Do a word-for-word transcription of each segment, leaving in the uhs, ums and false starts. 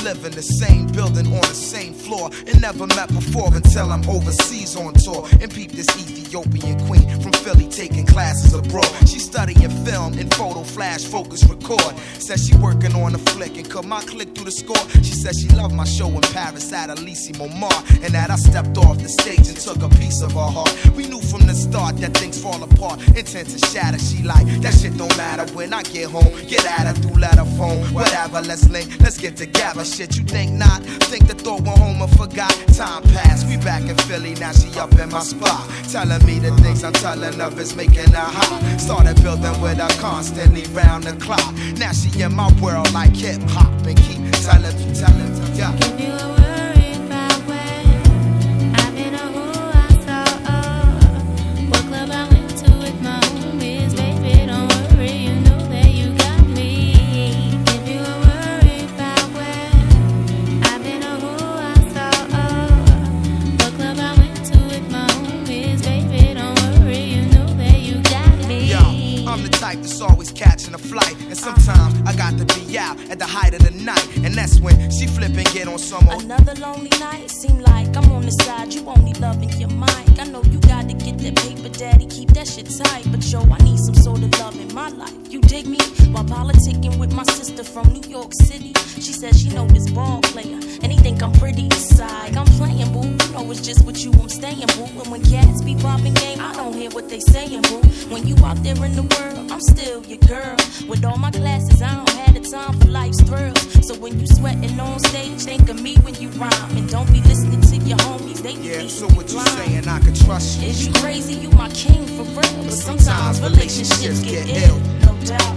live in the same building on the same floor and never met before until I'm overseas on tour and peep this Ethiopian queen from Philly taking classes abroad. She studying film and photo flash focus record. Says she working on a flick and cut my click through the score. She said she loved my show in Paris at Elysee Montmartre and that I stepped off the stage and took a piece of her heart. We knew from the start that things fall apart, intent to shatter. She like, that shit don't matter when I get home. Get at her through letter phone, whatever, let's link, let's get together. Shit, you think not? Think the thought went home and forgot. Time passed, we back in Philly, now she up in my spot, telling me the things I'm telling of is making her hot. Started building with her constantly round the clock. Now she in my world like hip hop and keep telling me, telling me, yeah. If you were worried about where I've been or who I saw, or what club I went to with my homies, baby, don't worry, you know that you got me. If you were worried about where I've been or who I saw, or what club I went to with my homies, baby, don't worry, you know that you got me. Yo, I'm the type that's always catching a flight, and sometimes I got to be out at the height of the night, and that's when she flip and get on some old. Another lonely night, seem like I'm on the side, you only loving your mic. I know you gotta get that paper, daddy, keep that shit tight, but yo, I need some sort of love in my life. You dig me? While politicking with my sister from New York City, she says she know this ball player, and he think I'm pretty inside. I'm playing, boo, you know it's just with you I'm staying, boo. And when cats be popping game, I don't hear what they saying, boo. When you out there in the world, I'm still your girl. With all my classes, I don't have the time for life's thrills. So when you sweating on stage, think of me when you rhyme, and don't be listening to your homies. They be Yeah, thinking so you what you blind. saying? I can trust you. Is you crazy? You my king for real. But sometimes relationships get ill, no doubt.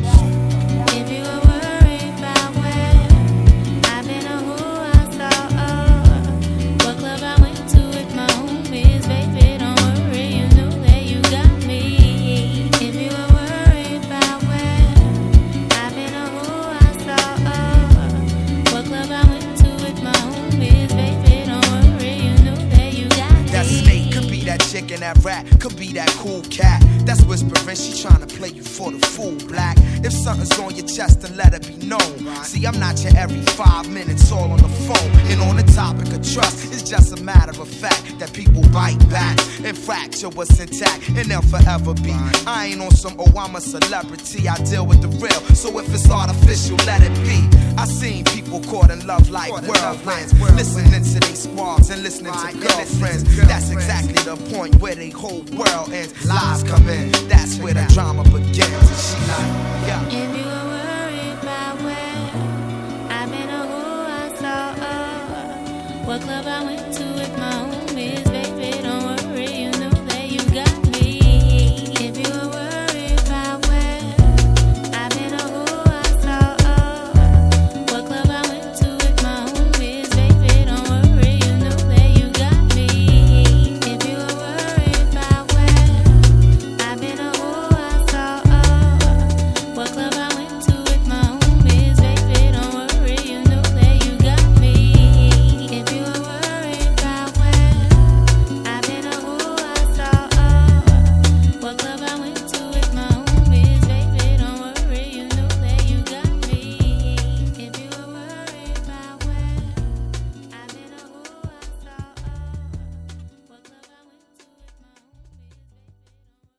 If you were worried about where I've been or who I saw, or what club I went to with my homies, baby, don't worry, you know that you got me. If you were worried about where I've been or who I saw, or what club I went to with my homies, baby, don't worry, you know that you got me. That snake could be that chick and that rat, could be that cool cat that's whispering, she tryna play you for the fool, black. If something's on your chest, then let it be known. See, I'm not your every five minutes all on the phone. And on the topic of trust, it's just a matter of fact that people bite back and fracture what's intact, and they'll forever be. I ain't on some, oh, I'm a celebrity, I deal with the real. So if it's artificial, let it be. I seen people caught in love like whirlwinds, listening to they squads and listening to girlfriends. That's exactly the point where they whole world ends. Lies come in, that's where the drama begins. And she like, yeah. If you were worried about where I've been or who I saw, or what club I went to with my homies, baby, don't